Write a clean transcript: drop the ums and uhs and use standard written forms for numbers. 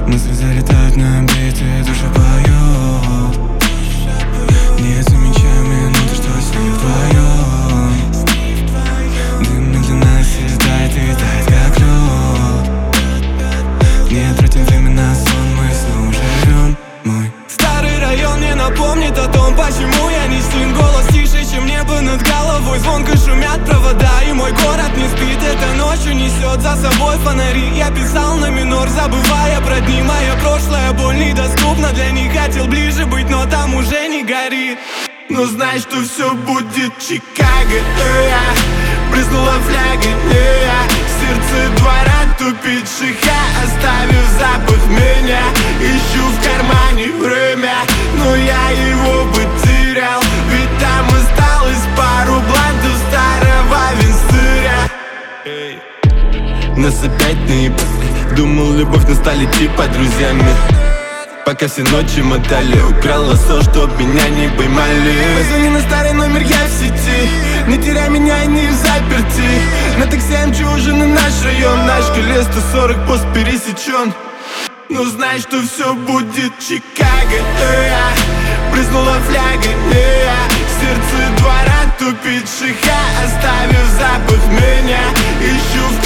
Мысли залетают на биты, душа поет. Не замечая минуты, что с ней вдвоем. Дым медленно оседает и тает, как лед. Не тратим время на сон, мы снова живем. Мой старый район не напомнит о том, почему я не с ним. Голос тише, чем небо над головой. Звонко шумят провода, и мой город не спит. Эта ночью несет за собой фонари. Я писал на минор, забывая про дни. Мое прошлое боль недоступна для них. Хотел ближе быть, но там уже не горит. Но знай, что все будет Чикаго. Брызнула фляга, сердце двора тупит шиха, оставив запах меня. Ищу в кармане время, но я его потерял. Ведь там осталось пару блантов старого винстыря. Нас опять наебали, думал, любовь нас стали типа друзьями. Пока все ночи мотали, украл лосо, чтоб меня не поймали. Позвони на старый номер, я в сети. Не теряй меня и не в заперти. На такси МЧ уже на наш район. Наш колес 140, пост пересечен. Но знай, что все будет Чикаго. Брызнула фляга, сердце двора тупит шиха, оставив запах меня. Ищу в